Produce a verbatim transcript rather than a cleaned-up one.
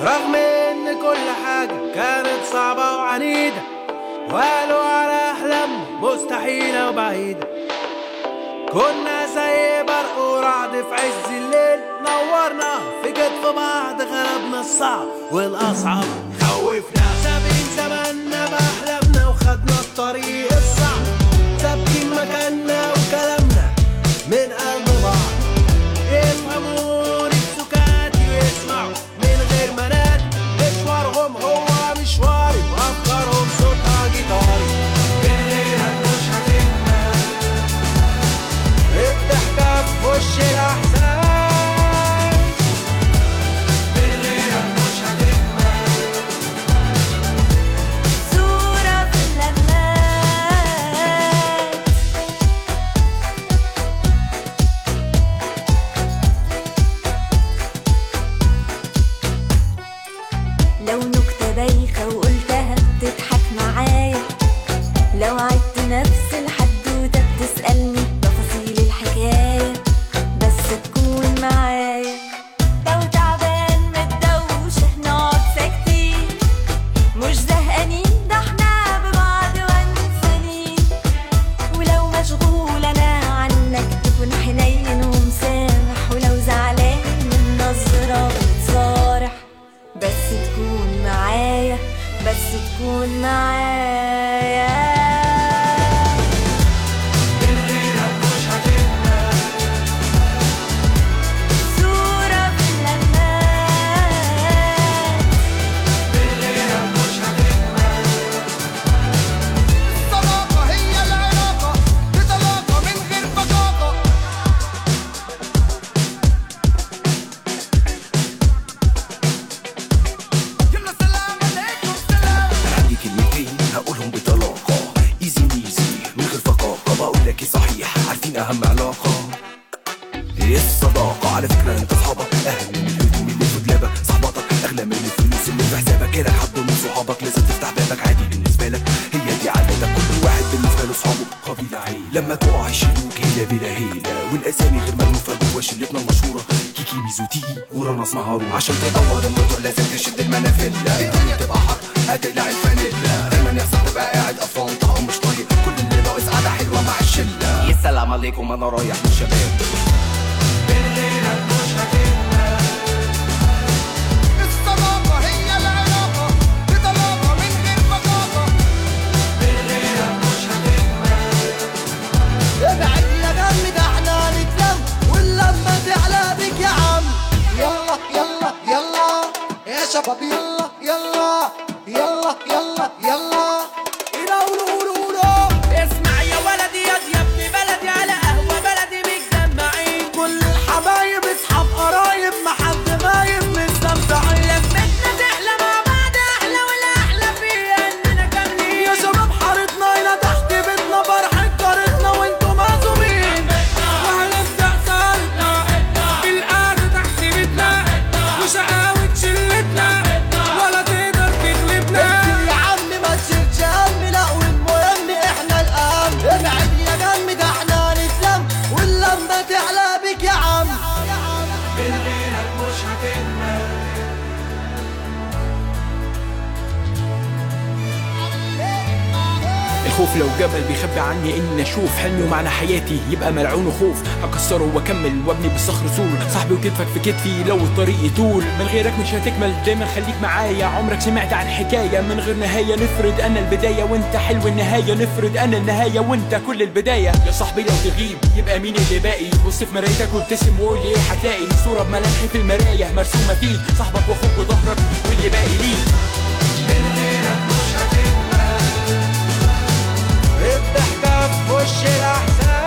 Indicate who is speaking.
Speaker 1: رغم ان كل حاجة كانت صعبة وعنيدة، وقالوا على احلامنا مستحيلة وبعيدة. كنا زي برق ورعد في عز الليل، نورنا في كتف بعض، غلبنا الصعب والاصعب خوفنا. سابقين زماننا باحلامنا وخدنا الطريق الصعب، ثابتين مكاننا وكلامنا من قلب بعض. يفهموني بسكاتي ويسمعوا من غير مناد، مشوارهم هو مشواري وافكارهم صوتها جيتاري. بالليل مش هتكمل الضحكة في وش الأحزان، بالليل مش هتكمل
Speaker 2: صورة في اللمات. لو نكتة بايخة وقلتها بتضحك معايا، لو عدت نفس الحدوتة بتسألني تفاصيل الحكاية، بس تكون معايا. لو تعبان متدوشة نقعد ساكتين، مش زهقانين ده احنا ببعض وانسانين. ولو مشغول انا عنك تكون حنين ومسامح، ولو زعلان من نظرة بتصارح، بس تكون معايا، بس تكون معايا.
Speaker 1: مش هتكمل
Speaker 2: صورة في اللمات.
Speaker 1: بالليل مش هتكمل.
Speaker 3: الصداقة هي العلاقة بطلاقة من غير بطاقة. يلا سلام عليكم سلام.
Speaker 4: عندي كلمتين هقولهم بطلاقة، ايزي ميزي من غير فقاقة. بقول لك إيه صحيح، عارفين اهم علاقة ايه؟ الصداقة. على فكرة انت اصحابك اهم من الهدوم اللي في دولابك، صحباتك اغلى من الفلوس اللي في حسابك. جالك حد من صحابك لازم تفتح بابك، عادي بالنسبة لك، هي دي عادتك. كل واحد بالنسبة له صحابه قبيلة عيلة، لما تقع يشيلوك هيلة بلا هيلة. والاسامي غير مألوفة جوا شلتنا المشهورة، كيكي ميزو تيجي ورانا اسمها هارون. عشان تدور الموضوع لازم تشد المنافلة، الدنيا تبقى حر هتقلع الفانيلا. دايما يحصل تبقى قاعد قرفان طعم مش طايق، كل اللي ناقص قعدة حلوة مع الشلة. يا سلام عليكم انا رايح للشباب.
Speaker 1: بالليل مش هتكمل.
Speaker 3: الصداقة هي العلاقة بطلاقة من غير بطاقة.
Speaker 1: بالليل مش هتكمل.
Speaker 3: ابعد يا جم ده احنا نتلم، واللمة تعلى بك يا عم. يلا يلا يلا يا شباب، يلا يلا يلا يلا يلا قولوا قولوا قولوا.
Speaker 1: اسمع يا ولدي يا ابن بلدي، على قهوة بلدي متجمعين، كل الحبايب اصحاب قرايب، ما حد غايب مستمتعين. لمتنا تحلى مع بعض احلى، والاحلى فيها اننا كاملين. يا شباب حارتنا هنا تحت بيتنا، فرحة جارتنا وانتم معزومين. وهنبدأ سهرتنا بالقعدة تحت بيتنا، وشقاوة شلتنا ولا تقدر تغلبنا.
Speaker 3: يا عم ما تشيلش هم، لا والمهم احنا الأهم. ابعد يا جم ده احنا نتلم، واللمة تعلى بك يا عم.
Speaker 1: بالليل مش هتكمل.
Speaker 5: الخوف لو جبل بيخبي عني ان اشوف حلمي ومعنى حياتي يبقى ملعون وخوف. هكسره واكمل وابني بالصخر سور، صاحبي وكتفك في كتفي لو الطريق يطول. من غيرك مش هتكمل، دايما خليك معايا. عمرك سمعت عن حكايه من غير نهايه؟ نفرض انا البدايه وانت حلو النهايه، نفرض انا النهايه وانت كل البدايه. يا صاحبي لو تغيب يبقى مين اللي باقي؟ بص في مرايتك وابتسم وقول لي ايه هتلاقي. صوره بملامحي في المرايه مرسومه فيك، صاحبك واخوك وظهرك واللي باقي ليك.
Speaker 1: بالليل مش هتكمل. الضحكة في وش الأحزان.